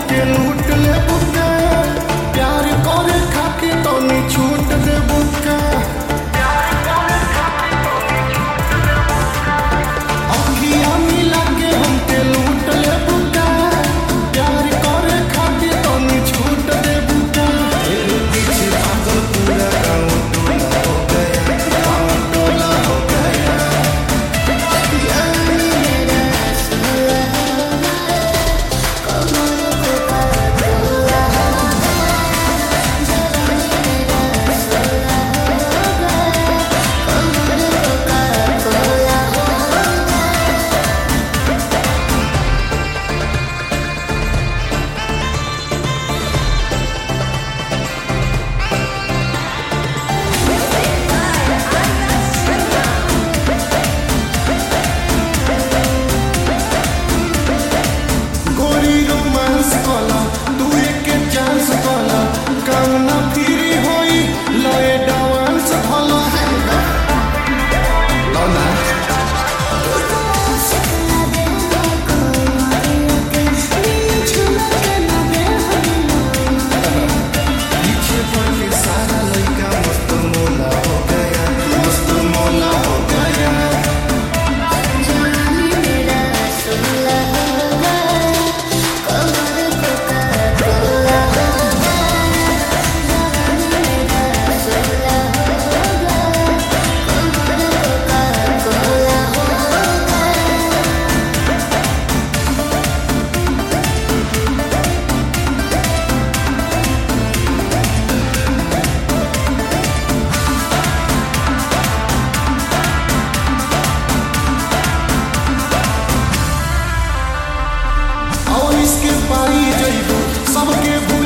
हमके लूट ले बुका प्यार करे खाके तो नहीं छूट दे बुका अखियां मिला के हमके लूट ले बुका प्यार करे खाके तो नहीं छूट दे बुका तेरे पीछे पागल पूरा गाँव टोला हो गया गाँव टोला हो गया सबके